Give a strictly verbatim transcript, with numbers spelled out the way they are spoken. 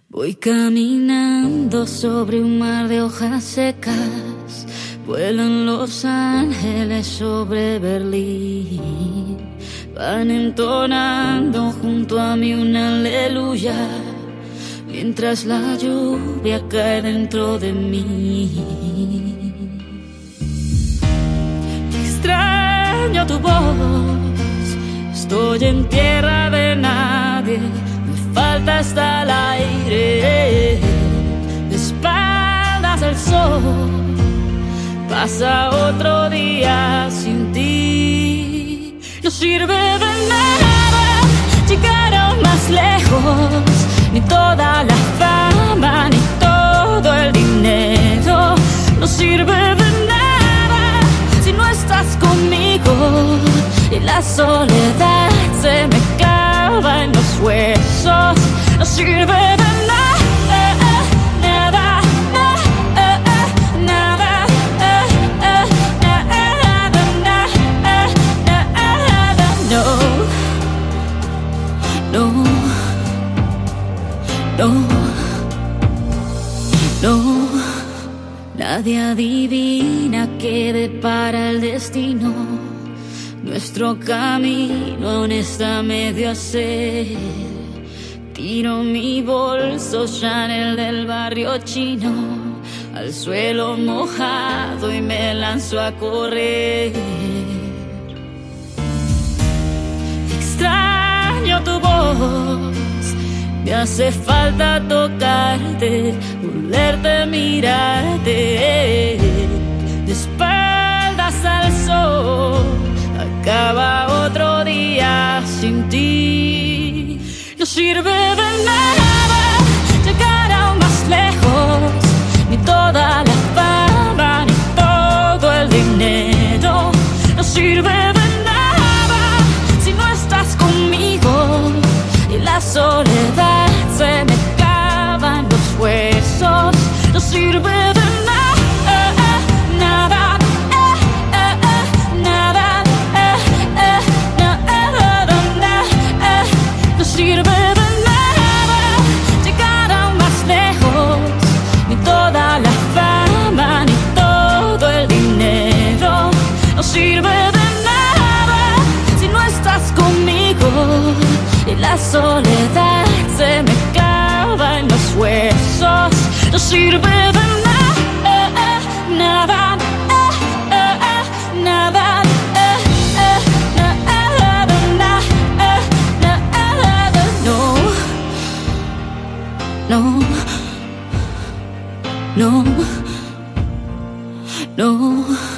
Voy caminando sobre un mar de hojas secas, vuelan los ángeles sobre Berlín, van entonando junto a mí una aleluya, mientras la lluvia cae dentro de mí. Extraño tu voz, estoy en tierra de nadie, me falta hasta el aire, de espaldas al sol, pasa otro día sin ti. No sirve de nada llegar aún más lejos, ni toda la fama, ni todo el dinero. No sirve de nada si no estás conmigo, y la soledad se me clava en los huesos. No sirve de nada, nada, nada, nada, no, no, no, no. Nadie adivina qué depara el destino. Nuestro camino aún está medio a hacer. Tiro mi bolso Chanel del barrio chino al suelo mojado y me lanzo a correr. Extraño tu voz, me hace falta tocarte, volverte, mirarte, de espaldas al sol. Acaba otro día sin ti. No sirve de nada llegar aún más lejos, ni toda la fama, ni todo el dinero. No sirve de nada si no estás conmigo, y la soledad se me clava en los huesos. No sirve de nada, nada. No sirve de nada llegar aún más lejos, ni toda la fama, ni todo el dinero. No sirve de nada si no estás conmigo, y la soledad se me clava en los huesos. No sirve de nada, nada, nada. No, no, no.